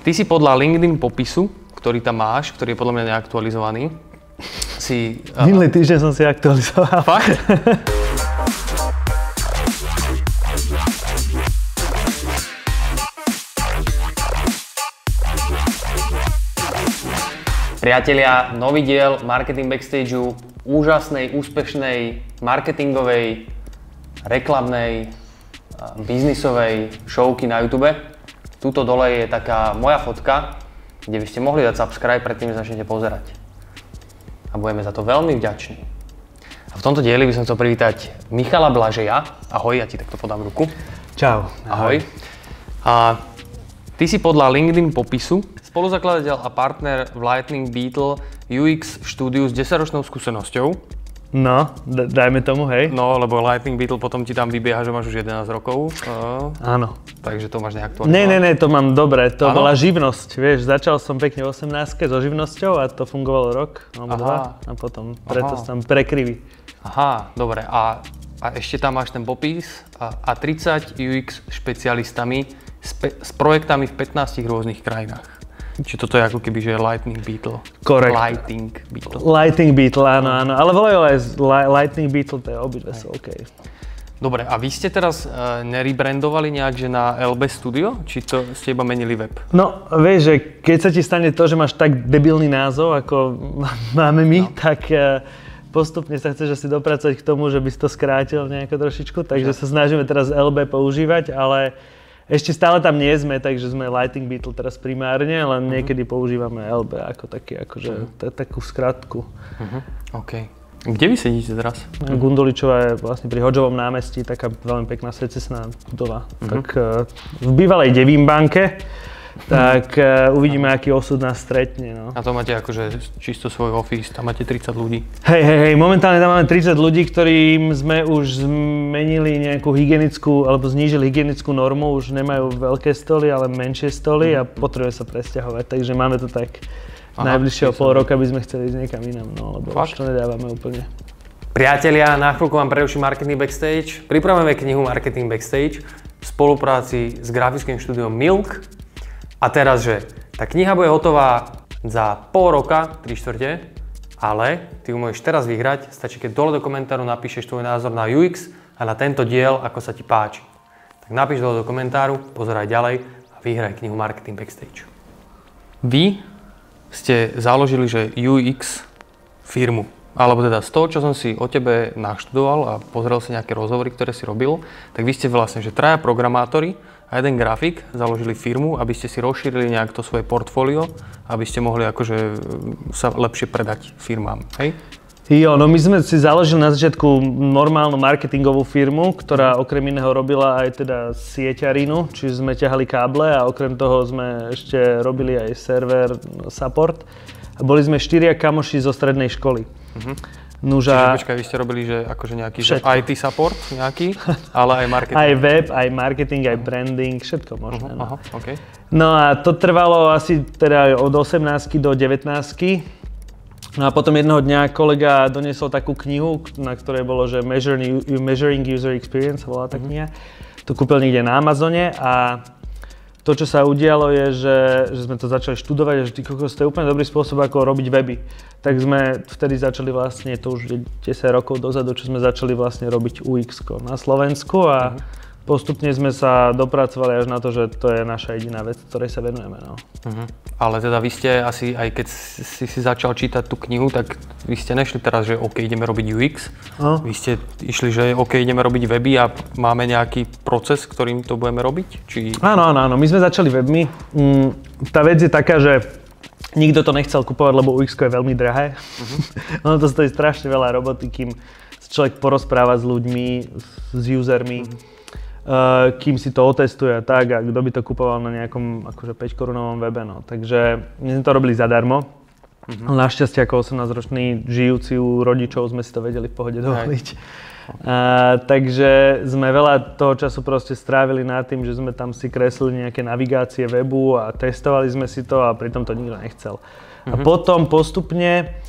Ty si podľa LinkedIn popisu, ktorý tam máš, ktorý je podľa mňa neaktualizovaný, si... Minulý týždeň som si aktualizoval. Fakt? Priatelia, nový diel Marketing Backstageu, úžasnej, úspešnej, marketingovej, reklamnej, biznisovej showky na YouTube. Tuto dole je taká moja fotka, kde by ste mohli dať subscribe, predtým začnete pozerať. A budeme za to veľmi vďační. A v tomto dieli by som chcel privítať Michala Blažeja. Ahoj, ja ti takto podám ruku. Čau. Ahoj. A ty si podľa LinkedIn popisu spoluzakladateľ a partner v Lightning Beetle UX štúdiu s 10-ročnou skúsenosťou. No, dajme tomu, hej. No, lebo Lightning Beetle potom ti tam vybieha, že máš už 11 rokov. Áno. Takže to máš neaktualizované. Ne, to mám dobre. To Áno? bola živnosť, vieš. Začal som pekne v 18-ke so živnosťou a to fungovalo rok, alebo dva. A potom preto sa tam prekriví. Aha, dobre. A ešte tam máš ten popis a 30 UX špecialistami s projektami v 15 rôznych krajinách. Čiže toto je ako keby, že Lightning Beetle. Korekt. Lightning Beetle, áno. Ale volajú aj Lightning Beetle, to je obidve sú OK. Dobre, a vy ste teraz nerebrandovali nejak, že na LB Studio? Či to ste iba menili web? No, vieš, že keď sa ti stane to, že máš tak debilný názov, ako máme my, tak postupne sa chceš asi dopracovať k tomu, že by si to skrátil nejako trošičku. Takže sa snažíme teraz LB používať, ale ešte stále tam nie sme, takže sme Lightning Beetle teraz primárne, len niekedy používame LB ako taký, akože takú skratku. OK. Kde vy sedíte teraz? Gunduličová je vlastne pri Hodžovom námestí, taká veľmi pekná secesná budova. Tak v bývalej Devínbanke, tak uvidíme, aký osud nás stretne. No. A to máte akože čisto svoj office, tam máte 30 ľudí. Hej, momentálne tam máme 30 ľudí, ktorým sme už zmenili nejakú hygienickú, alebo znížili hygienickú normu, už nemajú veľké stoly, ale menšie stoly a potrebujeme sa presťahovať, takže máme to tak najbližšieho pol roka by sme chceli ísť niekam inam, no, lebo už to nedávame úplne. Priatelia, na chvíľku vám preruším Marketing Backstage. Pripravujeme knihu Marketing Backstage v spolupráci s grafickým štúdiom Milk. A teraz, že tá kniha bude hotová za pol roka, 3/4, ale ty ju môžeš teraz vyhrať, stačí keď dole do komentáru napíšeš tvoj názor na UX a na tento diel, ako sa ti páči. Tak napíš dole do komentáru, pozeraj ďalej a vyhraj knihu Marketing Backstage. Vy ste založili, že UX firmu, alebo teda z toho, čo som si o tebe naštudoval a pozrel si nejaké rozhovory, ktoré si robil, tak vy ste vlastne, že traja programátori a jeden grafik založili firmu, aby ste si rozšírili nejak to svoje portfólio, aby ste mohli akože sa lepšie predať firmám, hej? Jo, no my sme si založili na začiatku normálnu marketingovú firmu, ktorá okrem iného robila aj teda sieťarinu, čiže sme ťahali káble a okrem toho sme ešte robili aj server support. A boli sme 4 kamoši zo strednej školy. Čiže počkaj, vy ste robili, že akože nejaký IT support nejaký, ale aj marketing. Aj web, aj marketing, aj branding, všetko možné. No. Okay. No a to trvalo asi teda od 18 do 19. No a potom jedného dňa kolega doniesol takú knihu, na ktorej bolo, že Measuring User Experience, volá tá kniha. To kúpil niekde na Amazone a to, čo sa udialo, je, že sme to začali študovať a že to je úplne dobrý spôsob, ako robiť weby. Tak sme vtedy začali vlastne, to už 10 rokov dozadu, čo sme začali vlastne robiť UX na Slovensku a postupne sme sa dopracovali až na to, že to je naša jediná vec, ktorej sa venujeme. No. Ale teda vy ste asi, aj keď si začal čítať tú knihu, tak vy ste nešli teraz, že OK, ideme robiť UX. Vy ste išli, že OK, ideme robiť weby a máme nejaký proces, ktorým to budeme robiť? Áno. My sme začali webmi. Tá vec je taká, že nikto to nechcel kupovať, lebo UX je veľmi drahé. Ono to stojí strašne veľa roboty, kým sa človek porozpráva s ľuďmi, s usermi. Kým si to otestuje a tak, a kto by to kupoval na nejakom akože 5-korunovom webe, no. Takže my sme to robili zadarmo. Našťastie ako 18-roční žijúci u rodičov sme si to vedeli v pohode dovoliť. Takže sme veľa toho času proste strávili nad tým, že sme tam si kreslili nejaké navigácie webu a testovali sme si to a pritom to nikto nechcel. A potom postupne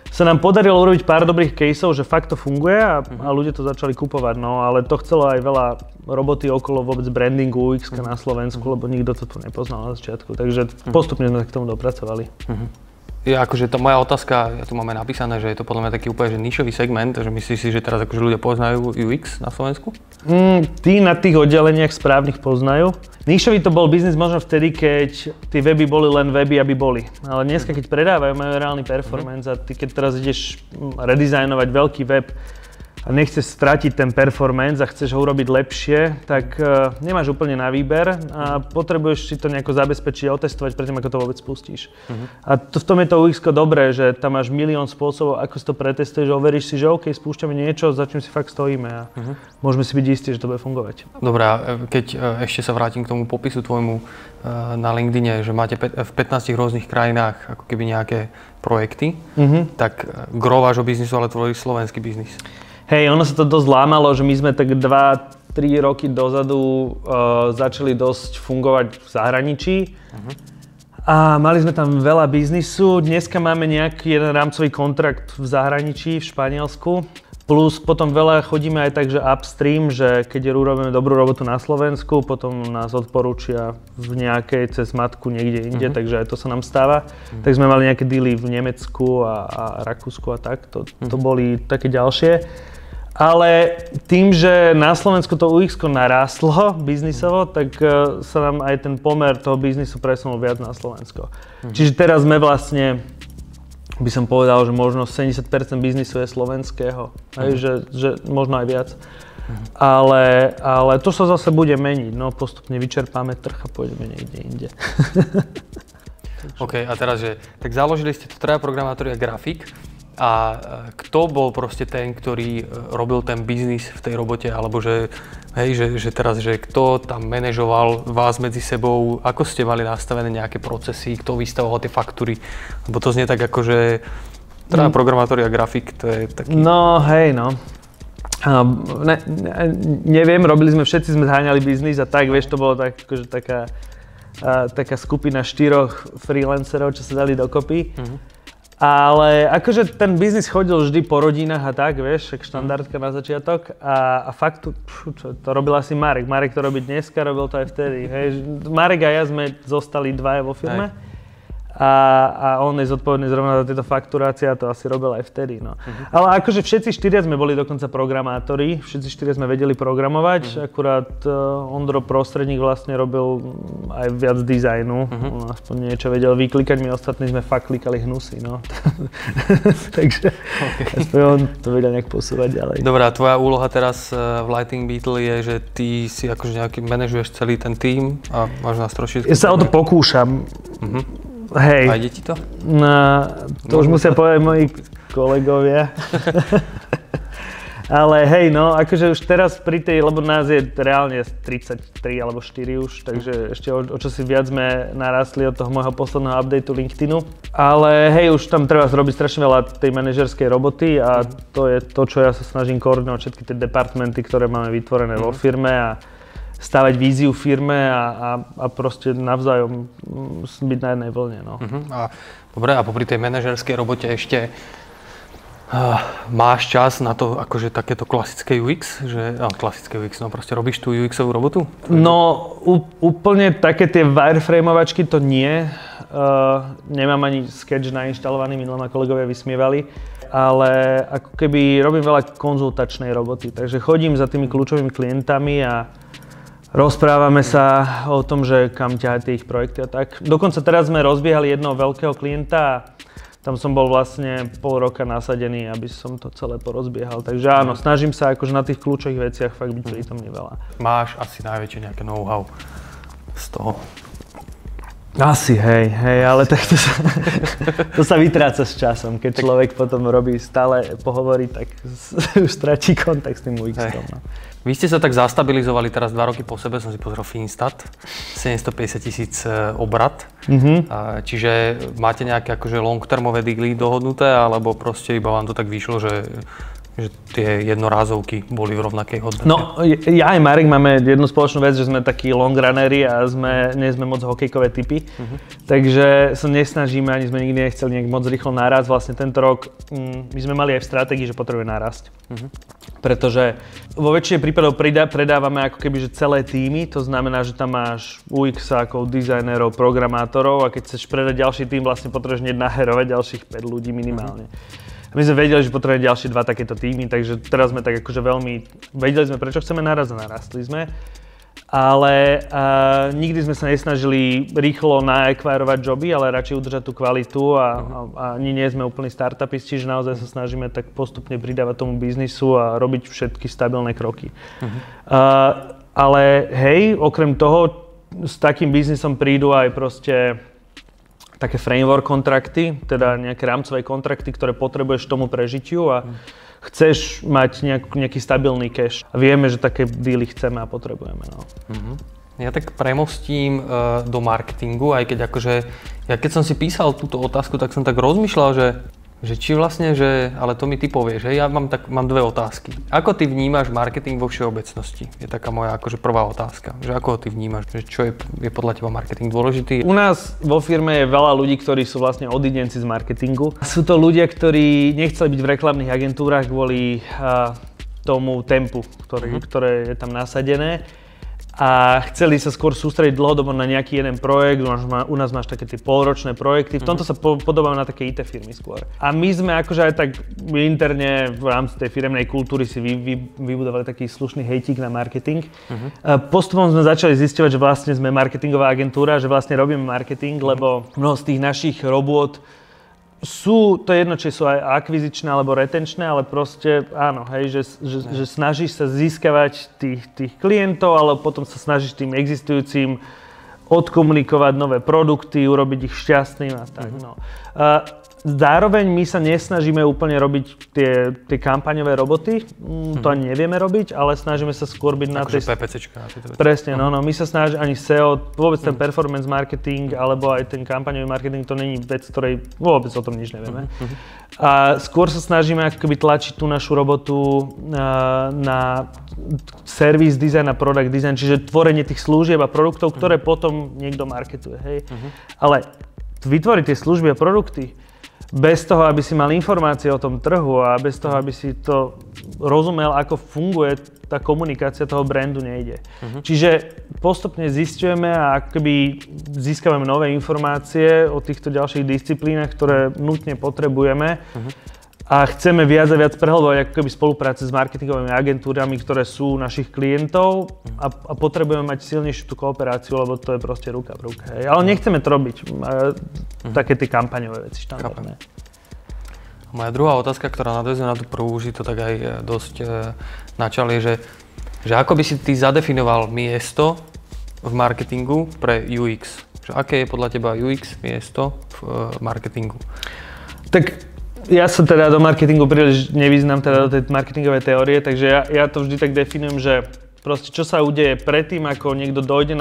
sa nám podarilo urobiť pár dobrých caseov, že fakt to funguje a ľudia to začali kupovať, no ale to chcelo aj veľa roboty okolo vôbec brandingu UX na Slovensku, lebo nikto to tu nepoznal na začiatku, takže postupne sme k tomu dopracovali. Je akože tá moja otázka, ja tu máme napísané, že je to podľa mňa taký úplne že nišový segment, že myslíš si, že teraz akože ľudia poznajú UX na Slovensku? Tí na tých oddeleniach správnych poznajú. Nišový to bol biznis možno vtedy, keď tie weby boli len weby, aby boli. Ale dneska, keď predávajú, majú reálny performance a ty keď teraz ideš redizajnovať veľký web a nechceš stratiť ten performance a chceš ho urobiť lepšie, tak nemáš úplne na výber a potrebuješ si to nejako zabezpečiť a otestovať predtým, ako to vôbec spustíš. A v tom je to UX-ko dobré, že tam máš milión spôsobov, ako si to pretestuješ, overíš si, že OK, spúšťame niečo, za čím si fakt stojíme a môžeme si byť istí, že to bude fungovať. Dobré, keď ešte sa vrátim k tomu popisu tvojmu na LinkedIne, že máte v 15 rôznych krajinách ako keby nejaké projekty, tak gro vášho biznisu ale tvorí slovenský biznis. Hej, ono sa to dosť lámalo, že my sme tak 2-3 roky dozadu začali dosť fungovať v zahraničí a mali sme tam veľa biznisu. Dneska máme nejaký jeden rámcový kontrakt v zahraničí, v Španielsku. Plus potom veľa chodíme aj tak, že upstream, že keď urobíme dobrú robotu na Slovensku, potom nás odporúčia v nejakej cez matku niekde inde, takže aj to sa nám stáva. Tak sme mali nejaké dealy v Nemecku a Rakúsku a tak, to boli také ďalšie. Ale tým, že na Slovensku to UX-ko narástlo biznisovo, tak sa nám aj ten pomer toho biznisu presunul viac na Slovensko. Čiže teraz sme vlastne, by som povedal, že možno 70% biznisu je slovenského, že možno aj viac. Ale to sa zase bude meniť, no postupne vyčerpáme trh a pôjdeme niekde inde. OK, a teraz, že tak založili ste to traja programátori a grafik. A kto bol proste ten, ktorý robil ten biznis v tej robote, alebo že teraz, že kto tam manažoval vás medzi sebou, ako ste mali nastavené nejaké procesy, kto vystavoval tie faktúry, lebo to znie tak ako, že teda programátori a grafik, to je taký... No hej, no. Neviem, všetci sme zháňali biznis a tak, vieš, to bolo tak, akože taká skupina 4 freelancerov, čo sa dali dokopy. Ale akože ten biznis chodil vždy po rodinách a tak, vieš, však štandardka na začiatok a fakt to robil asi Marek. Marek to robí dneska, robil to aj vtedy, hej. Marek a ja sme zostali dvaja vo firme. A on je zodpovedný zrovna za tieto fakturácie a to asi robil aj vtedy, no. Ale akože všetci 4 sme boli dokonca programátori, všetci 4 sme vedeli programovať, akurát Ondro prostredník vlastne robil aj viac dizajnu, aspoň niečo vedel vyklikať, my ostatní sme fakt klikali hnusy, no. Takže aspoň on to vedel nejak posúvať ďalej. Dobrá, tvoja úloha teraz v Lighting Beetle je, že ty si akože nejaký manažuješ celý ten tím a máš nás trošičku... Ja sa o to pokúšam. Hej. A ide ti to? No, to už musia povedať moji kolegovia. Ale hej, no, akože už teraz pri tej, lebo nás je reálne 33 alebo 4 už, takže ešte o čosi viac sme narastli od toho môjho posledného updateu LinkedInu. Ale hej, už tam treba zrobiť strašne veľa tej manažerskej roboty a to je to, čo ja sa snažím koordinovať všetky tie departmenty, ktoré máme vytvorené vo firme a stavať víziu firme a proste navzájom byť na jednej vlne, no. Dobre, a popri tej manažerskej robote ešte máš čas na to, akože takéto klasické UX, klasické UX, no proste robíš tú UX-ovú robotu? No, úplne také tie wireframeovačky to nie. Nemám ani sketch nainštalovaný, minulé ma kolegovia vysmievali. Ale ako keby robím veľa konzultačnej roboty, takže chodím za tými kľúčovými klientami a rozprávame sa o tom, že kam ťahať tie ich projekty a tak. Dokonca teraz sme rozbiehali jednoho veľkého klienta a tam som bol vlastne pol roka nasadený, aby som to celé porozbiehal. Takže áno, snažím sa akože na tých kľúčových veciach fakt byť prítomný veľa. Máš asi najväčšie nejaké know-how z toho? Asi, hej, ale tak to sa vytráca s časom. Keď človek potom robí stále pohovory, tak už stratí kontakt s tým UX-om. No. Vy ste sa tak zastabilizovali teraz 2 roky po sebe, som si pozrel Finstat, 750 000 obrat. Čiže máte nejaké akože long-termové dealy dohodnuté, alebo proste iba vám to tak vyšlo, že že tie jednorázovky boli v rovnakej hodnote? No, ja aj Marek máme jednu spoločnú vec, že sme takí long runnery a nie sme moc hokejkové typy. Takže sa nesnažíme, ani sme nikdy nechceli nejak moc rýchlo naraz. Vlastne tento rok my sme mali aj v stratégii, že potrebujeme narásť. Pretože vo väčšine prípadov predávame ako keby že celé týmy, to znamená, že tam máš UX-ákov, dizajnerov, programátorov a keď chceš predať ďalší tým, vlastne potrebuješ naherovať ďalších 5 ľudí minimálne. A my sme vedeli, že potrebujeme ďalšie 2 takéto týmy, takže teraz sme tak akože vedeli sme, prečo chceme naraz a narastli sme. Ale nikdy sme sa nesnažili rýchlo naekvárovať joby, ale radšej udržať tú kvalitu a ani nie sme úplní startupisti, že naozaj sa snažíme tak postupne pridávať tomu biznisu a robiť všetky stabilné kroky. Ale hej, okrem toho, s takým biznisom prídu aj proste také framework kontrakty, teda nejaké rámcové kontrakty, ktoré potrebuješ tomu prežitiu a chceš mať nejaký stabilný cash. A vieme, že také dealy chceme a potrebujeme. No. Ja tak premostím do marketingu, aj keď akože, ja keď som si písal túto otázku, tak som tak rozmýšľal, že či vlastne, ale to mi ty povieš, že ja mám 2 otázky. Ako ty vnímaš marketing vo všeobecnosti? Je taká moja akože prvá otázka. Že ako ho ty vnímaš? Že čo je podľa teba marketing dôležitý? U nás vo firme je veľa ľudí, ktorí sú vlastne odidenci z marketingu. Sú to ľudia, ktorí nechceli byť v reklamných agentúrach kvôli tomu tempu, ktoré je tam nasadené. A chceli sa skôr sústrediť dlhodobo na nejaký jeden projekt, u nás máš také tie polročné projekty, v tomto sa podobáme na také IT firmy skôr. A my sme akože aj tak interne v rámci tej firemnej kultúry si vybudovali taký slušný hejtík na marketing. Postupom sme začali zisťovať, že vlastne sme marketingová agentúra, že vlastne robíme marketing, lebo mnoho z tých našich robôt to je jedno, či sú aj akvizičné alebo retenčné, ale proste áno, hej, že snažíš sa získavať tých klientov, ale potom sa snažíš tým existujúcim odkomunikovať nové produkty, urobiť ich šťastným a tak. No. Zároveň my sa nesnažíme úplne robiť tie kampaňové roboty, to ani nevieme robiť, ale snažíme sa skôr byť na tej... PPCčka. Presne, no, my sa snažíme ani SEO, vôbec ten performance marketing, alebo aj ten kampaňový marketing, to není vec, ktorej vôbec o tom nič nevieme. A skôr sa snažíme ako keby tlačiť tú našu robotu na service design a product design, čiže tvorenie tých služieb a produktov, ktoré potom niekto marketuje, hej. Ale vytvoriť tie služby a produkty bez toho, aby si mal informácie o tom trhu a bez toho, aby si to rozumel, ako funguje tá komunikácia toho brandu, nejde. Čiže postupne zisťujeme a akoby získavame nové informácie o týchto ďalších disciplínach, ktoré nutne potrebujeme. A chceme viac a viac prehlbovať ako keby spolupráce s marketingovými agentúrami, ktoré sú našich klientov a potrebujeme mať silnejšiu tú kooperáciu, lebo to je proste ruka v ruke. Ale nechceme to robiť, také tie kampaňové veci štandardné. Moja druhá otázka, ktorá nadväzuje na tú prvú, už to tak aj dosť načal, je, že ako by si ty zadefinoval miesto v marketingu pre UX? Že aké je podľa teba UX miesto v marketingu? Tak ja sa teda do marketingu príliš nevyznám, teda do tej marketingovej teórie, takže ja to vždy tak definujem, že proste čo sa udeje predtým, ako niekto dojde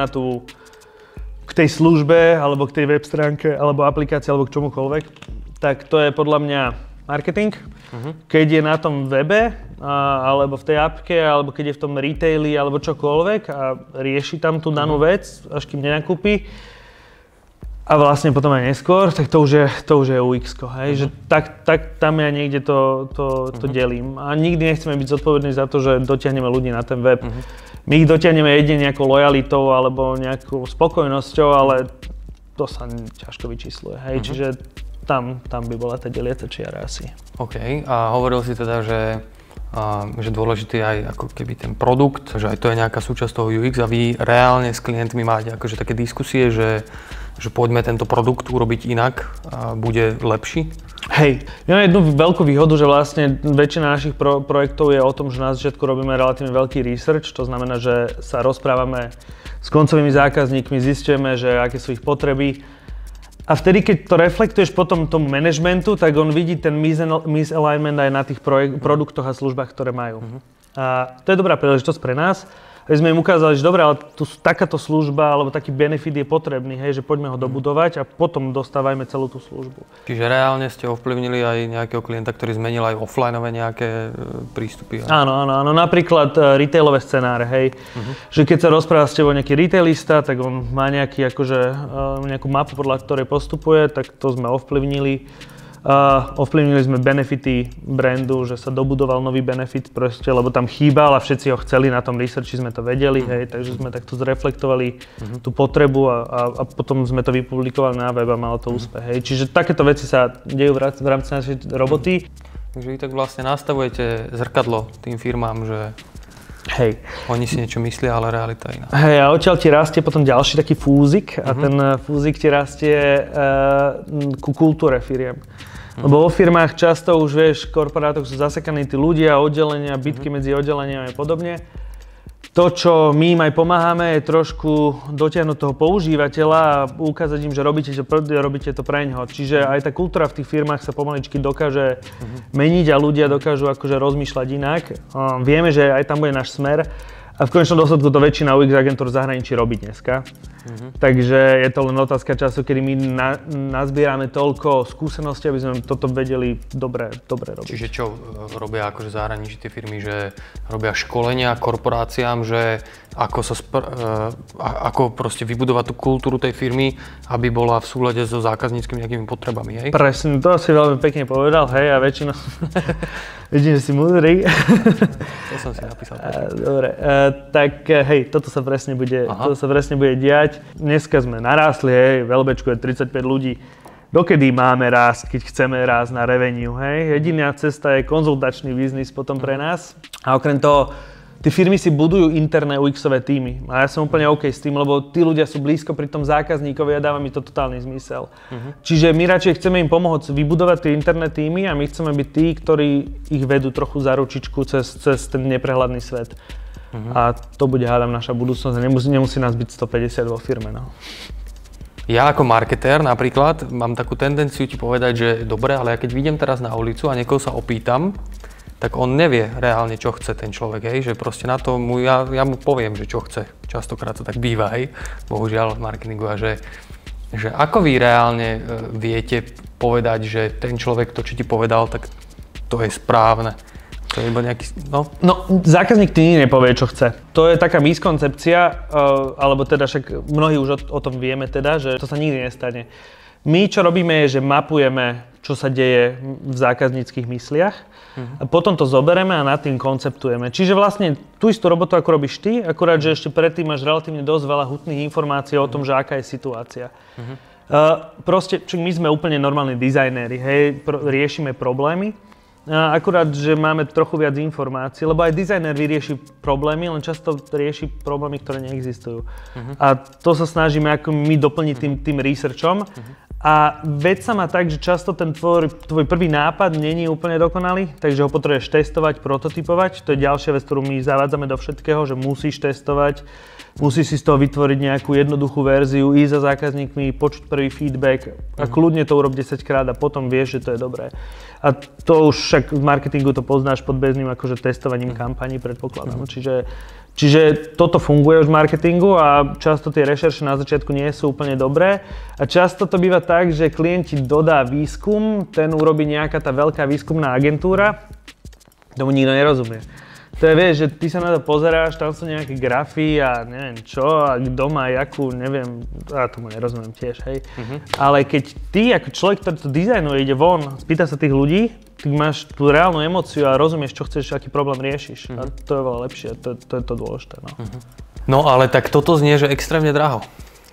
k tej službe, alebo k tej web stránke, alebo aplikácii, alebo k čomukoľvek, tak to je podľa mňa marketing. Keď je na tom webe, alebo v tej appke, alebo keď je v tom retaili, alebo čokoľvek a rieši tam tú danú vec, až kým nenakúpi, a vlastne potom aj neskôr, tak to už je UX-ko, hej, že tak tam ja niekde to delím. A nikdy nechceme byť zodpovední za to, že dotiahneme ľudí na ten web. My ich dotiahneme jedine nejakou lojalitou alebo nejakou spokojnosťou, ale to sa ťažko vyčísluje, hej, čiže tam by bola tá deliaca čiara asi. OK, a hovoril si teda, že dôležitý aj ako keby ten produkt, že aj to je nejaká súčasť toho UX a vy reálne s klientmi máte akože také diskusie, že poďme tento produkt urobiť inak a bude lepší? Hej, máme jednu veľkú výhodu, že vlastne väčšina našich projektov je o tom, že na začiatku robíme relatívne veľký research, to znamená, že sa rozprávame s koncovými zákazníkmi, zisťujeme, že aké sú ich potreby. A vtedy, keď to reflektuješ potom tomu manažmentu, tak on vidí ten misalignment aj na tých produktoch a službách, ktoré majú. A to je dobrá príležitosť pre nás. sme im ukázali, že dobre, ale takáto služba alebo taký benefit je potrebný, hej, že poďme ho dobudovať a potom dostávajme celú tú službu. Čiže reálne ste ovplyvnili aj nejakého klienta, ktorý zmenil aj offlineové nejaké prístupy? Áno, napríklad retailové scenáre, hej. Že keď sa rozpráva s tebou nejaký retailista, tak on má nejaký, nejakú mapu, podľa ktorej postupuje, tak to sme ovplyvnili. Ovplyvnili sme benefity brandu, že sa dobudoval nový benefit proste, lebo tam chýbal a všetci ho chceli, na tom researchi sme to vedeli, hej, takže sme takto zreflektovali tú potrebu a potom sme to vypublikovali na web a malo to úspech, hej. Čiže takéto veci sa dejú v rámci našej roboty. Takže vy tak vlastne nastavujete zrkadlo tým firmám, že hej. Oni si niečo myslia, ale realita je iná. Hej, a odtiaľ ti rastie potom ďalší taký fúzik a ten fúzik ti rastie ku kultúre firiem. Lebo vo firmách často už vieš, v korporátoch sú zasekaní tí ľudia, oddelenia, bitky medzi oddeleniami a podobne. To, čo my im aj pomáhame, je trošku dotiahnuť toho používateľa a ukázať im, že robíte to pre ňoho. Čiže aj tá kultúra v tých firmách sa pomaličky dokáže meniť a ľudia dokážu akože rozmýšľať inak. Vieme, že aj tam bude náš smer. A v konečnom dôsledku to väčšina UX agentúr v zahraničí robí dneska. Takže je to len otázka času, kedy my nazbierame toľko skúseností, aby sme toto vedeli dobre robiť. Čiže čo robia akože zahraničí tie firmy, že robia školenia korporáciám, že ako proste vybudovať tú kultúru tej firmy, aby bola v súlade so zákazníckymi nejakými potrebami, hej? Presne, to si veľmi pekne povedal, hej, a väčšinou vidím, že si múdry. To som si napísal. Dobre, tak hej, toto sa presne bude diať. Dneska sme narastli, hej, v LBčku je 35 ľudí. Dokedy máme rásť, keď chceme rásť na revenue, hej? Jediná cesta je konzultačný biznis potom pre nás. A okrem toho, tí firmy si budujú interné UX-ové týmy. A ja som úplne OK s tým, lebo tí ľudia sú blízko pri tom zákazníkovi a dáva mi to totálny zmysel. Čiže my radšej chceme im pomôcť vybudovať tie interné týmy a my chceme byť tí, ktorí ich vedú trochu za ručičku cez ten neprehľadný svet. A to bude, hádam, naša budúcnosť a nemusí nás byť 150 vo firme. No. Ja ako marketér napríklad mám takú tendenciu ti povedať, že dobre, ale ja keď vyjdem teraz na ulicu a niekoho sa opýtam, tak on nevie reálne, čo chce ten človek, hej, že proste na to ja mu poviem, že čo chce. Častokrát to tak býva, hej, bohužiaľ v marketingu a že ako vy reálne viete povedať, že ten človek to, čo ti povedal, tak to je správne. To je iba nejaký, no, zákazník ti nepovie, čo chce. To je taká miskoncepcia, alebo teda však mnohí už o tom vieme teda, že to sa nikdy nestane. My, čo robíme, je, že mapujeme, čo sa deje v zákazníckych mysliach a potom to zoberieme a nad tým konceptujeme. Čiže vlastne tú istú robotu, ako robíš ty, akurát, že ešte predtým máš relatívne dosť veľa hutných informácií o tom, že aká je situácia. Proste, my sme úplne normálni dizajnéri, hej, riešime problémy. Akurát, že máme trochu viac informácií, lebo aj dizajner vyrieši problémy, len často rieši problémy, ktoré neexistujú. A to sa snažíme ako my doplniť tým researchom. A vec sa má tak, že často ten tvoj prvý nápad není úplne dokonalý, takže ho potrebuješ testovať, prototypovať. To je ďalšia vec, ktorú my zavádzame do všetkého, že musíš testovať, musíš si z toho vytvoriť nejakú jednoduchú verziu, ísť za zákazníkmi, počuť prvý feedback a kľudne to urob 10 krát a potom vieš, že to je dobré. A to už však v marketingu to poznáš pod bežným akože testovaním kampaní, predpokladám. Čiže toto funguje už v marketingu a často tie rešerše na začiatku nie sú úplne dobré. A často to býva tak, že klient ti dodá výskum, ten urobí nejaká tá veľká výskumná agentúra, tomu nikto nerozumie. To je, vieš, že ty sa na to pozeráš, tam sú nejaké grafy a neviem čo, a kto má jakú, neviem, ja tomu nerozumiem tiež, hej. Ale keď ty ako človek, ktorý to dizajnuje, ide von, spýta sa tých ľudí, ty máš tú reálnu emóciu a rozumieš, čo chceš, aký problém riešiš. A to je veľa lepšie, to je to dôležité, no. No ale tak toto znie, že extrémne draho.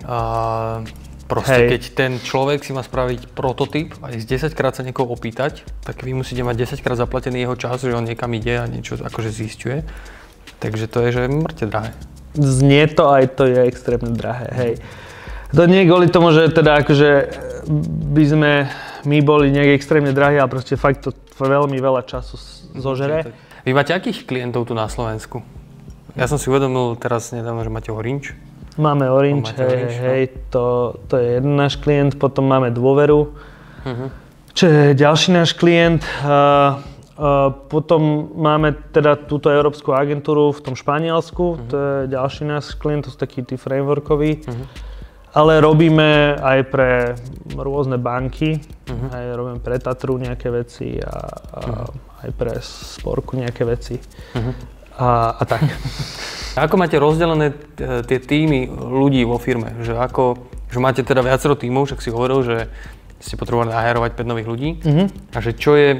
Proste, keď ten človek si má spraviť prototyp a ísť 10 krát sa niekoho opýtať, tak vy musíte mať 10 krát zaplatený jeho čas, že on niekam ide a niečo akože zisťuje. Takže to je, že mŕte drahé. Znie to, aj to je extrémne drahé, hej. To nie je kvôli tomu, že teda akože by sme my boli nejak extrémne drahí, ale proste fakt to veľmi veľa času zožere. Vy máte akých klientov tu na Slovensku? Ja som si uvedomil teraz nedávno, že máte Orange. Máme Orange, hej, to je jeden náš klient, potom máme Dôveru, čo je ďalší náš klient Potom máme teda túto európsku agentúru v tom Španielsku, to je ďalší náš klient, to sú takí tí frameworkoví. Ale robíme aj pre rôzne banky, aj robíme pre Tatru nejaké veci a aj pre Sporku nejaké veci a tak. Ako máte rozdelené tie týmy ľudí vo firme? Že máte teda viacero tímov, však si hovoril, že ste potrebovali nahárovať 5 nových ľudí. A že čo je,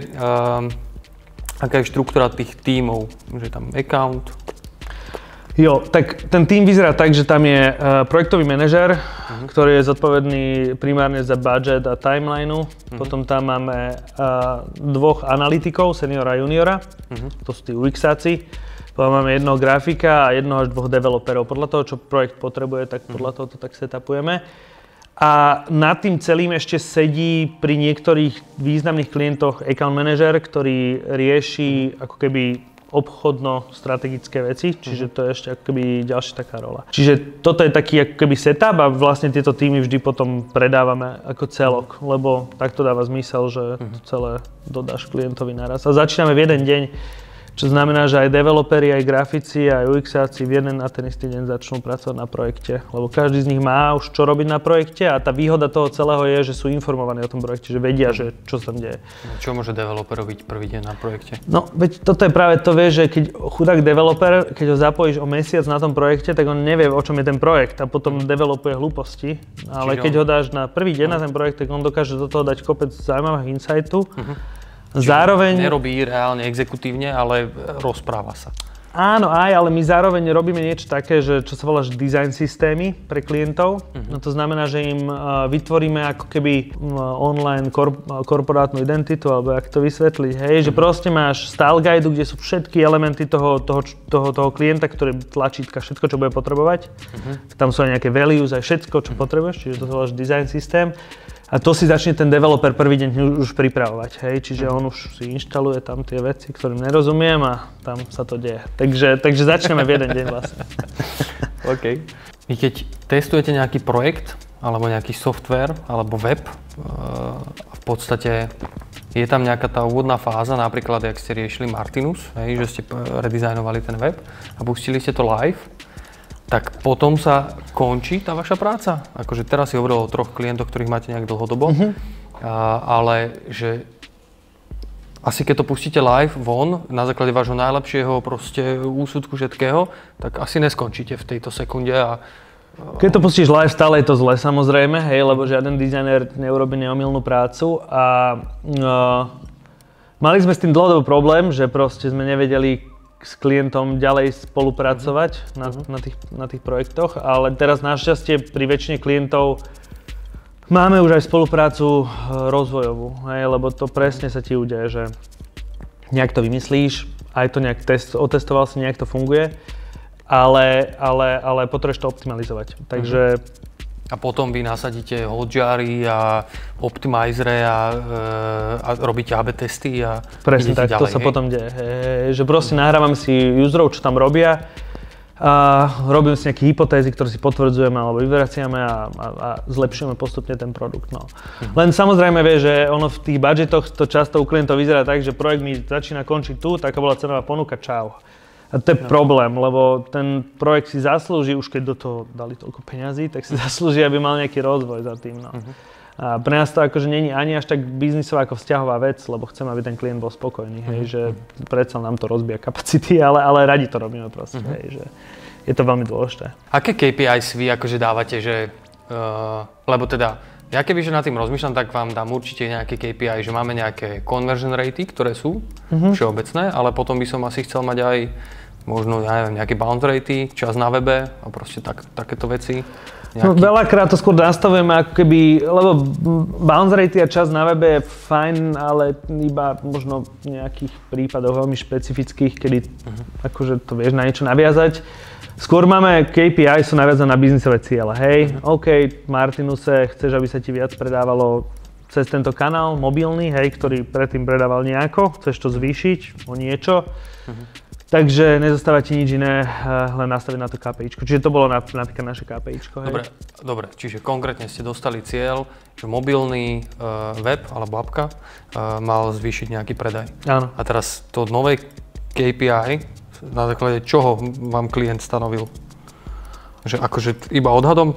aká je štruktúra tých tímov? Že tam account? Jo, tak ten tím vyzerá tak, že tam je projektový manažer, ktorý je zodpovedný primárne za budget a timelineu. Potom tam máme 2 analytikov, seniora a juniora, to sú tí UX-áci. Potom máme jednoho grafika a 1 až 2 developerov. Podľa toho, čo projekt potrebuje, tak podľa toho to tak setupujeme. A nad tým celým ešte sedí pri niektorých významných klientoch account manager, ktorý rieši ako keby obchodno-strategické veci, čiže to je ešte ako keby ďalšia taká rola. Čiže toto je taký ako keby setup a vlastne tieto týmy vždy potom predávame ako celok, lebo tak to dáva zmysel, že to celé dodáš klientovi naraz. A začíname v jeden deň, čo znamená, že aj developeri, aj grafici, aj UX-áci v jeden na ten istý deň začnú pracovať na projekte, lebo každý z nich má už čo robiť na projekte a tá výhoda toho celého je, že sú informovaní o tom projekte, že vedia, že čo sa tam deje. Čo môže developer robiť prvý deň na projekte? No, veď toto je práve to, vieš, že keď chudák developer, keď ho zapojíš o mesiac na tom projekte, tak on nevie, o čom je ten projekt a potom developuje hlúposti, ale keď ho dáš na prvý deň na ten projekt, tak on dokáže do toho dať kopec zaujímavých insightu. Zároveň nerobí reálne exekutívne, ale rozpráva sa. Áno, ale my zároveň robíme niečo také, že čo sa volá design systémy pre klientov. No to znamená, že im vytvoríme ako keby online korporátnu identitu, alebo jak to vysvetliť, hej, že proste máš style guide, kde sú všetky elementy toho klienta, ktoré tlačítka, všetko, čo bude potrebovať. Tam sú aj nejaké values, aj všetko, čo potrebuješ, čiže to sa volá design systém. A to si začne ten developer prvý deň už pripravovať, hej, čiže on už si inštaluje tam tie veci, ktorým nerozumiem a tam sa to deje. Takže začneme v jeden deň vlastne. OK. Vy keď testujete nejaký projekt, alebo nejaký software, alebo web, v podstate je tam nejaká tá úvodná fáza, napríklad, jak ste riešili Martinus, hej, že ste redizajnovali ten web a pustili ste to live, tak potom sa končí tá vaša práca? Akože teraz si hovoril o 3 klientoch, ktorých máte nejak dlhodobo, ale že asi keď to pustíte live von, na základe vášho najlepšieho proste úsudku všetkého, tak asi neskončíte v tejto sekunde a... Keď to pustíš live, stále je to zle samozrejme, hej, lebo žiaden dizajner neurobí neomylnú prácu a mali sme s tým dlhodobý problém, že proste sme nevedeli s klientom ďalej spolupracovať na tých projektoch, ale teraz našťastie pri väčšine klientov máme už aj spoluprácu rozvojovú, hej, lebo to presne sa ti udeje, že nejak to vymyslíš, aj to nejak otestoval si, nejak to funguje, ale potrebuješ to optimalizovať, takže... A potom vy nasadíte Hotjary a Optimizere a robíte AB testy a presne tak, ďalej, to sa potom deje. Že proste nahrávame si userov, čo tam robia a robíme si nejaké hypotézy, ktoré si potvrdzujeme alebo vyvraciame a zlepšujeme postupne ten produkt. No. Len samozrejme vie, že ono v tých budžetoch to často u klientov vyzerá tak, že projekt mi začína končiť tu, taká bola cenová ponuka, čau. A to je problém, lebo ten projekt si zaslúži, už keď do toho dali toľko peňazí, tak si zaslúži, aby mal nejaký rozvoj za tým. No. A pre nás to akože nie je ani až tak biznisová ako vzťahová vec, lebo chcem, aby ten klient bol spokojný, hej, že predsa nám to rozbíja kapacity, ale radi to robíme proste, hej, že je to veľmi dôležité. Aké KPIs vy akože dávate, že, lebo teda ja kebyže nad tým rozmýšľam, tak vám dám určite nejaké KPI, že máme nejaké conversion ratey, ktoré sú všeobecné, ale potom by som asi chcel mať aj možno, ja neviem, nejaké bounce ratey, čas na webe a proste takéto veci. No, veľakrát to skôr nastavujeme ako keby, lebo bounce ratey a čas na webe je fajn, ale iba možno v nejakých prípadoch veľmi špecifických, kedy akože to vieš na niečo naviazať. Skôr máme KPI, sú naviazané na biznisové ciele. Hej, OK, Martinuse, chceš, aby sa ti viac predávalo cez tento kanál mobilný, hej, ktorý predtým predával nejako, chceš to zvýšiť o niečo. Takže nezostáva ti nič iné, len nastaviť na to KPIčko. Čiže to bolo napríklad naše KPIčko. Dobre, čiže konkrétne ste dostali cieľ, že mobilný web alebo appka mal zvýšiť nejaký predaj. Áno. A teraz to nové KPI, na základe čoho vám klient stanovil? Že akože iba odhadom?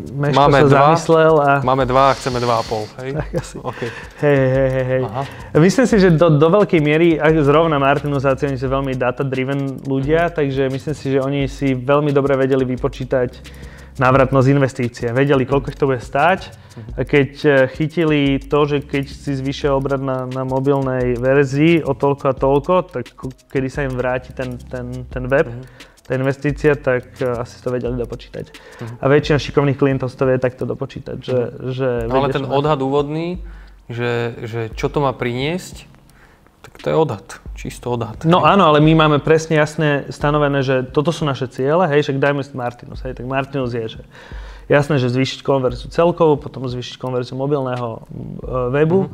Máme 2 a chceme 2,5, hej? Tak asi. Okay. Hej. Myslím si, že do veľkej miery, zrovna Martinusáci, oni sú veľmi data-driven ľudia, takže myslím si, že oni si veľmi dobre vedeli vypočítať návratnosť investície. Vedeli, koľko ich to bude stáť. A keď chytili to, že keď si zvýšia obrad na mobilnej verzii o toľko a toľko, tak kedy sa im vráti ten web, tá investícia, tak asi to vedeli dopočítať. A väčšina šikovných klientov si to vie takto dopočítať. Ale ten odhad úvodný, že čo to má priniesť, tak to je odhad, čisto odhad. No áno, ale my máme presne jasne stanovené, že toto sú naše ciele, hej, však dajme si Martinus, hej, tak Martinus je, že jasné, že zvýšiť konverziu celkovú, potom zvýšiť konverziu mobilného webu,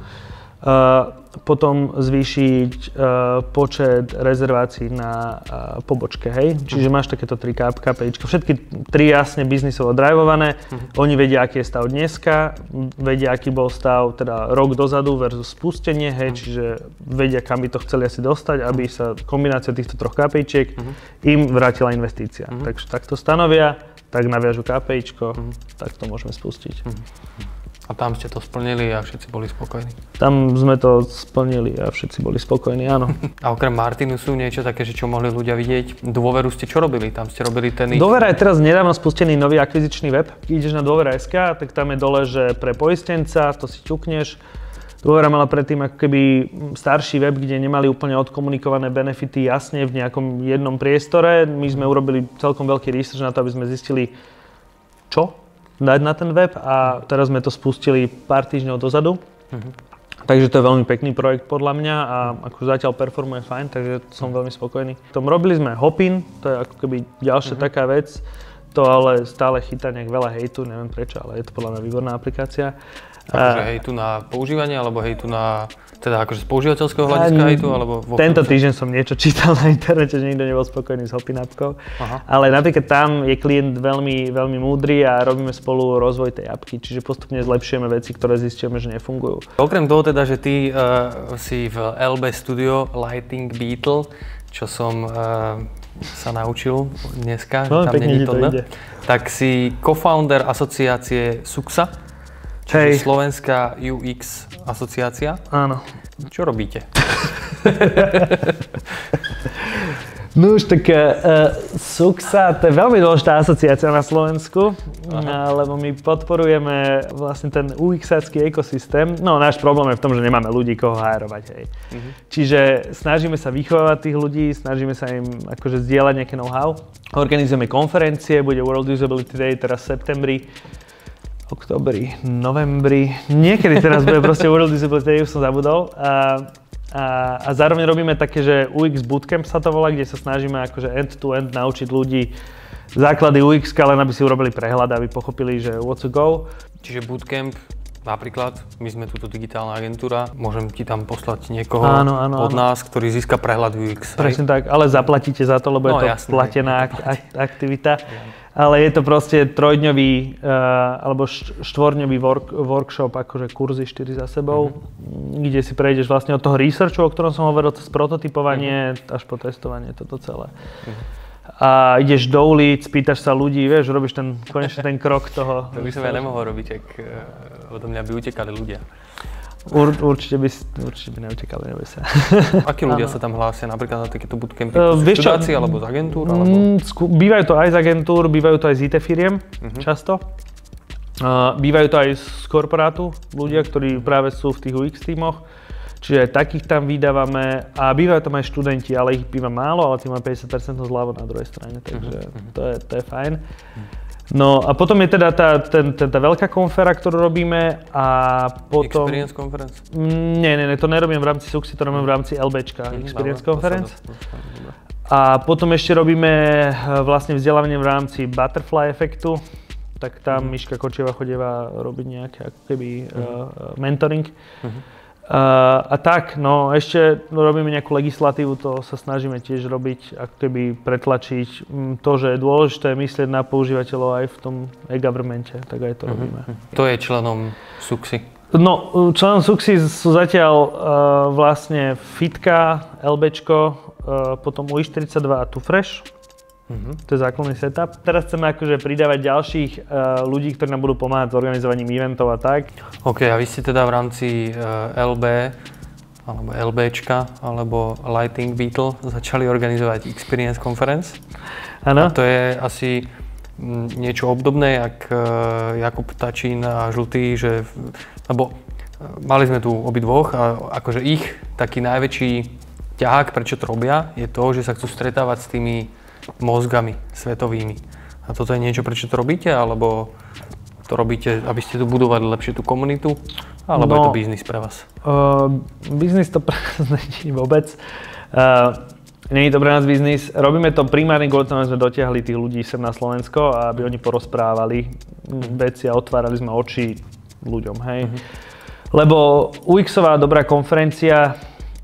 potom zvýšiť počet rezervácií na pobočke, hej? Čiže máš takéto 3 KPIčka. Všetky 3 jasne biznisovo drivované. Oni vedia, aký je stav dneska, vedia, aký bol stav teda rok dozadu versus spustenie, hej? Čiže vedia, kam by to chceli asi dostať, aby sa kombinácia týchto 3 KPIčiek im vrátila investícia. Takže takto stanovia, tak naviažu KPIčko, tak to môžeme spustiť. A tam ste to splnili a všetci boli spokojní? Tam sme to splnili a všetci boli spokojní, áno. A okrem Martinusu niečo také, že čo mohli ľudia vidieť? Dôveru ste čo robili? Tam ste robili ten... Dôvera je teraz nedávno spustený nový akvizičný web. Ideš na Dôvera.sk, tak tam je dole, že pre poistenca, to si ťukneš. Dôvera mala predtým ako keby starší web, kde nemali úplne odkomunikované benefity jasne v nejakom jednom priestore. My sme urobili celkom veľký research na to, aby sme zistili, čo dať na ten web, a teraz sme to spustili pár týždňov dozadu. Takže to je veľmi pekný projekt podľa mňa a ako zatiaľ performuje fajn, takže som veľmi spokojný. Robili sme Hopin, to je ako keby ďalšia taká vec, to ale stále chytá nejak veľa hejtu, neviem prečo, ale je to podľa mňa výborná aplikácia. Akože hejtu na používanie, alebo hejtu na, teda akože z používateľského hľadiska hejtu, alebo... Tento týždeň som niečo čítal na internete, že nikto nebol spokojný s Hopin appkou, ale napríklad tam je klient veľmi, veľmi múdry a robíme spolu rozvoj tej appky, čiže postupne zlepšujeme veci, ktoré zistíme, že nefungujú. Okrem toho teda, že ty si v LB Studio Lighting Beetle, čo som sa naučil dneska, no, tam není to, tak si co-founder asociácie SUXA. Čiže Slovenská UX asociácia. Áno. Čo robíte? No už tak SUXA, to je veľmi dôležitá asociácia na Slovensku, lebo my podporujeme vlastne ten UX-ácky ekosystém. No náš problém je v tom, že nemáme ľudí, koho hajrovať, hej. Čiže snažíme sa vychovávať tých ľudí, snažíme sa im akože zdieľať nejaké know-how. Organizujeme konferencie, bude World Usability Day teraz v septembri, októbri, novembri, niekedy teraz bude proste World Usability Day, už som zabudol. A zároveň robíme také, že UX Bootcamp sa to volá, kde sa snažíme akože end-to-end naučiť ľudí základy UX, len aby si urobili prehľad, aby pochopili, že what's to go. Čiže Bootcamp, napríklad, my sme túto digitálna agentúra, môžem ti tam poslať niekoho od nás, ktorý získa prehľad UX. Presne tak, ale zaplatíte za to, lebo je to platená aktivita. Ale je to proste trojdňový alebo štvorňový workshop, akože kurzy 4 za sebou, kde si prejdeš vlastne od toho researchu, o ktorom som hovoril, cez prototypovanie až po testovanie, toto celé. A ideš do ulic, pýtaš sa ľudí, vieš, robíš konečne ten krok toho. To by som ja nemohol robiť, ak odo mňa by utekali ľudia. Určite by neutekali, neboj sa. Akí ľudia sa tam hlásia napríklad na takéto bootcampy? Študáci alebo z agentúr? Bývajú to aj z agentúr, bývajú to aj z IT firiem často. Bývajú to aj z korporátu ľudia, ktorí práve sú v tých UX tímoch. Čiže takých tam vydávame a bývajú tam aj študenti, ale ich býva málo, ale tí majú 50% zľavu na druhej strane, takže to je fajn. No a potom je teda tá veľká konfera, ktorú robíme a potom... Experience Conference? Nie, to nerobím v rámci SUXy, to robím v rámci LBčka, Experience Conference. A potom ešte robíme vlastne vzdelávanie v rámci Butterfly efektu, tak tam Miška Kočieva chodieva robiť nejaké ako keby mentoring. A tak, no ešte robíme nejakú legislatívu, to sa snažíme tiež robiť, ako keby pretlačiť to, že je dôležité myslieť na používateľov aj v tom e-governmente, tak aj to robíme. To je členom SUXI? No, členom SUXI sú zatiaľ vlastne Fitka, LBčko, potom UI42 a Tufresh. To je základný setup. Teraz chceme akože pridávať ďalších ľudí, ktorí nám budú pomáhať s organizovaním eventov a tak. OK, a vy ste teda v rámci LB, alebo LBčka, alebo Lighting Beetle začali organizovať Experience Conference. Áno. A to je asi niečo obdobné, jak Jakub Tačín a Žlutý, že, lebo mali sme tu obidvoch a akože ich taký najväčší ťahák, prečo to robia, je to, že sa chcú stretávať s tými mozgami svetovými. A toto je niečo, prečo to robíte, alebo to robíte, aby ste tu budovali lepšie tú komunitu, alebo je to biznis pre vás? Biznis to pre nás nie vôbec. Nie je to pre nás biznis. Robíme to primárne kvôli tomu, aby sme dotiahli tých ľudí sem na Slovensko a aby oni porozprávali veci a otvárali sme oči ľuďom, hej. Lebo UX-ová dobrá konferencia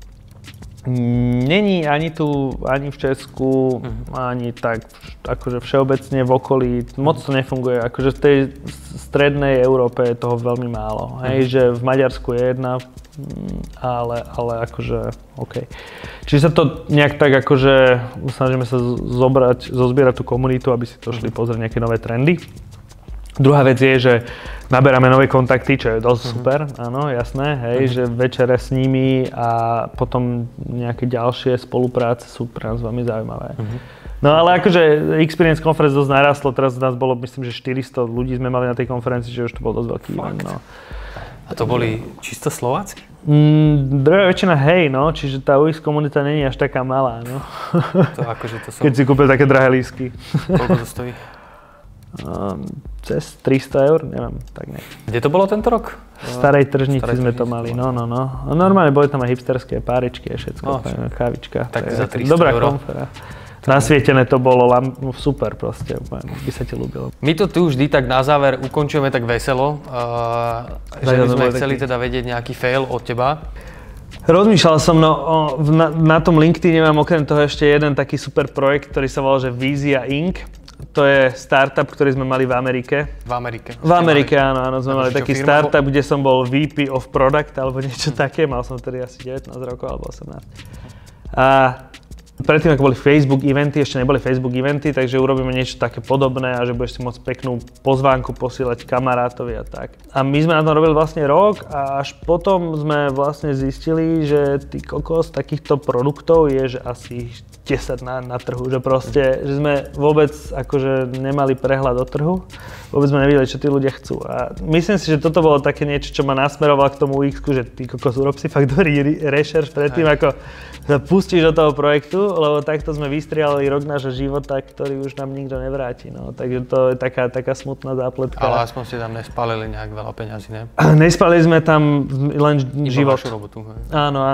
není ani tu, ani v Česku, ani tak akože všeobecne v okolí, moc to nefunguje, akože v tej strednej Európe je toho veľmi málo, hej, že v Maďarsku je jedna, ale akože OK. Čiže sa to nejak tak akože snažíme sa zozbierať tú komunitu, aby si to šli pozrieť nejaké nové trendy. Druhá vec je, že naberáme nové kontakty, čo je dosť super, áno, jasné, hej, že večere s nimi a potom nejaké ďalšie spolupráce sú pre nás veľmi zaujímavé. No ale akože Experience Conference dosť narastlo, teraz nás bolo, myslím, že 400 ľudí sme mali na tej konferencii, že už to bol dosť veľký event, no. A to boli čisto Slováci? Druhá väčšina hej, no, čiže tá UX komunita není až taká malá, no. To akože to som... Keď si kúpil také drahé lístky. Koľko to stojí? Cez 300 eur, neviem, tak nejak. Kde to bolo tento rok? V Starej tržnici sme to mali, no. A normálne boli tam aj hipsterské páričky a všetko, kávička. Tak za 300 dobrá eur. konfera. Nasvietené to bolo, super proste, by sa ti ľúbilo. My to tu vždy tak na záver ukončujeme tak veselo, že by sme chceli teda vedieť nejaký fail od teba. Rozmýšľal som, na tom LinkedIne mám okrem toho ešte jeden taký super projekt, ktorý sa volal, že Vizia Inc. To je startup, ktorý sme mali v Amerike. V Amerike? V Amerike, áno. Sme mali taký startup, kde som bol VP of Product alebo niečo také. Mal som tedy asi 19 rokov alebo 18. A predtým, ako boli Facebook eventy, ešte neboli Facebook eventy, takže urobíme niečo také podobné a že budeš si môcť peknú pozvánku posielať kamarátovi a tak. A my sme na tom robili vlastne rok a až potom sme vlastne zistili, že ty kokos takýchto produktov je, že asi 10 na trhu, že proste, že sme vôbec akože nemali prehľad o trhu, vôbec sme nevideli, čo tí ľudia chcú. A myslím si, že toto bolo také niečo, čo ma nasmerovalo k tomu UX-ku, že ty kokos, urob si fakt dobrý rešerš predtým, ako sa pustíš do toho projektu, lebo takto sme vystrielali rok nášho života, ktorý už nám nikto nevráti, no. Takže to je taká smutná zápletka. Ale aspoň ste tam nespálili nejak veľa peňazí, ne? Nespálili sme tam len život. Iba vašu robotu, hej? Áno.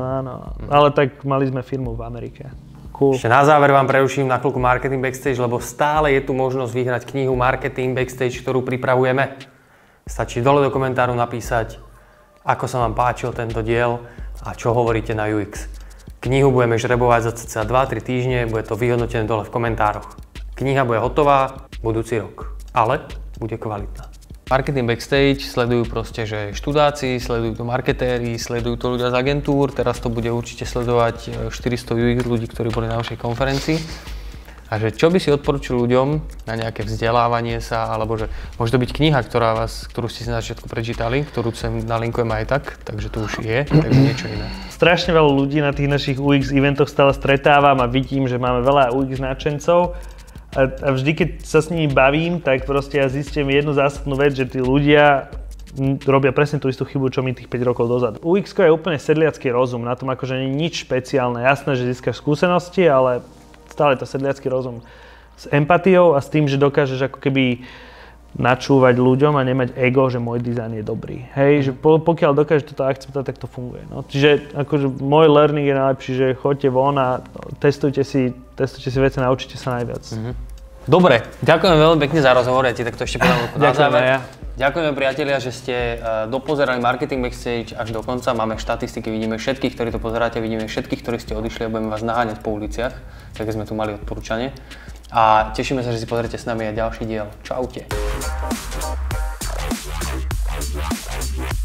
Ale tak mali sme firmu v Amerike. Cool. Ešte na záver vám preruším na chvíľku Marketing Backstage, lebo stále je tu možnosť vyhrať knihu Marketing Backstage, ktorú pripravujeme. Stačí dole do komentáru napísať, ako sa vám páčil tento diel a čo hovoríte na UX. Knihu budeme žrebovať za cca 2-3 týždne, bude to vyhodnotené dole v komentároch. Kniha bude hotová budúci rok, ale bude kvalitná. Marketing Backstage sledujú proste, že študáci, sledujú to marketéri, sledujú to ľudia z agentúr, teraz to bude určite sledovať 400 UX ľudí, ktorí boli na našej konferencii. A že čo by si odporučil ľuďom na nejaké vzdelávanie sa, alebo že môže to byť kniha, ktorú ste si na začiatku prečítali, ktorú sem nalinkujem aj tak, takže to už je, takže niečo iné. Strašne veľa ľudí na tých našich UX eventoch stále stretávam a vidím, že máme veľa UX nadšencov. A vždy, keď sa s nimi bavím, tak proste ja zistím jednu zásadnú vec, že tí ľudia robia presne tú istú chybu, čo my tých 5 rokov dozadu. UX je úplne sedliacky rozum, na tom akože nie je nič špeciálne. Jasné, že získaš skúsenosti, ale stále je to sedliacky rozum s empatiou a s tým, že dokážeš ako keby načúvať ľuďom a nemať ego, že môj dizajn je dobrý. Hej, že pokiaľ dokážeš toto akceptovať, tak to funguje. No. Čiže akože môj learning je najlepší, že choďte von a testujte si veci, naučite sa najviac. Dobre, ďakujem veľmi pekne za rozhovor, ja ti takto ešte podám na záver. Ďakujeme priatelia, že ste dopozerali Marketing Backstage až do konca. Máme štatistiky, vidíme všetkých, ktorí to pozeráte, vidíme všetkých, ktorí ste odišli a budeme vás naháňať po uliciach. Takže sme tu mali odporúčanie. A tešíme sa, že si pozriete s nami aj ďalší diel. Čaute.